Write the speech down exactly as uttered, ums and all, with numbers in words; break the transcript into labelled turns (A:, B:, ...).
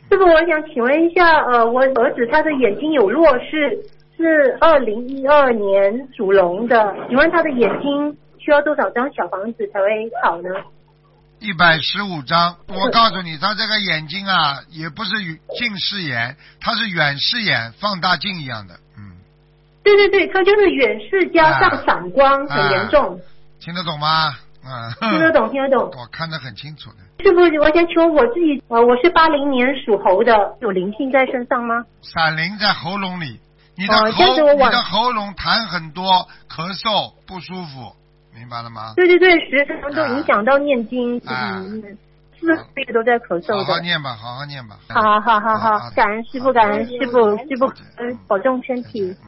A: 师傅，我想请问一下，呃，我儿子他的眼睛有弱视，是二零一二年属龙的，请问他的眼睛需要多少张小房子才会好呢？
B: 一百十五张。我告诉你，他这个眼睛啊，也不是近视眼，他是远视眼，放大镜一样的。嗯。
A: 对对对，他就是远视加上散光，
B: 啊、
A: 很严重、
B: 啊。听得懂吗？嗯。
A: 听得懂，听得懂。
B: 我看得很清楚的。
A: 师傅，我想请问我自己，呃，我是八零年属猴的，有灵性在身上吗？
B: 闪灵在喉咙里，你的
A: 哦、
B: 喉，你的喉咙痰很多，咳嗽不舒服。明白了吗？
A: 对对对，时常都影响到念经，
B: 啊、
A: 嗯，是不是每个都在咳嗽的？
B: 好好念吧，好好念吧。
A: 好好好好好，感恩师傅，感恩师傅，师傅保重身体。